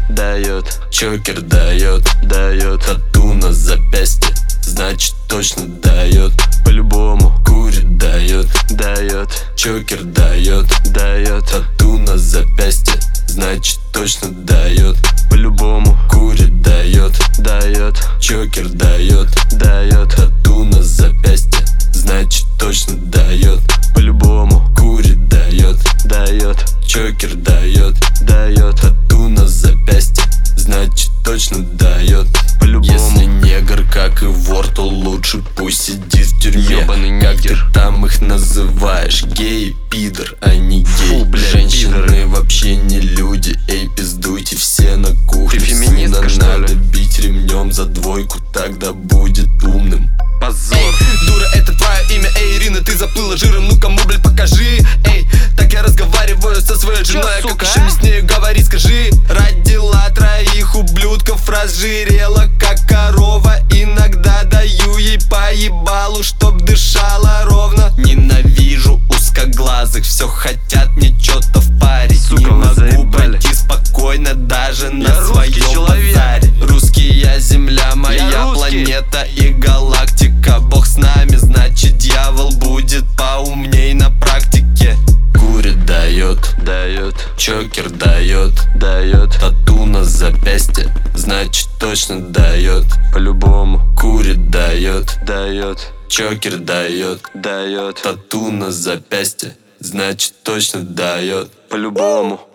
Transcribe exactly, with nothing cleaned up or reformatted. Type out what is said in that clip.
дает. Чокер дает, Дает. тату на запястье, значит точно дает. По-любому. Курит дает, Дает. чокер дает, Дает. тату на запястье, значит точно дает. По-любому. Курит дает, Дает. чокер дает, Дает. тату на запястье, значит точно дает. По-любому. Курит дает, Дает. чокер дает, Дает. тату на запястье, значит точно дает. По-любому. Если негр, как и вор, то лучше пусть сидит в тюрьме. Ёбаный Как нигер. ты там их называешь? Гей, пидор, а не гей. Фу, блядь, Женщины пидоры. вообще не люди. Эй, пиздуйте все на кухню. Ты феминистка, Сына что ли? надо бить ремнем за двойку, тогда будет умным. Позор. Эй, дура, это твое имя, эй, Ирина, ты заплыла жиром, ну кому, блядь, покажи. Эй, так я разговариваю со своей Чё, женой, сука, как еще а? мне с нею говорить, скажи. Родила троих ублюдков, разжирела, как корова. Иногда даю ей по ебалу, чтоб дышала ровно. Ненавижу узкоглазых, все хотят мне чё-то впарить. Сука, Не вы могу заебали. пройти спокойно даже на Я русский своем человек. базаре. Русский я, земля моя, Я русский. планета и галактика. Бог с нами, значит дьявол будет поумней на практике. Курит дает, Дает. чокер дает, Дает. тату на запястье, значит точно дает. По-любому. Курит дает, Дает. чокер дает, Дает. тату на запястье, значит точно дает. По-любому.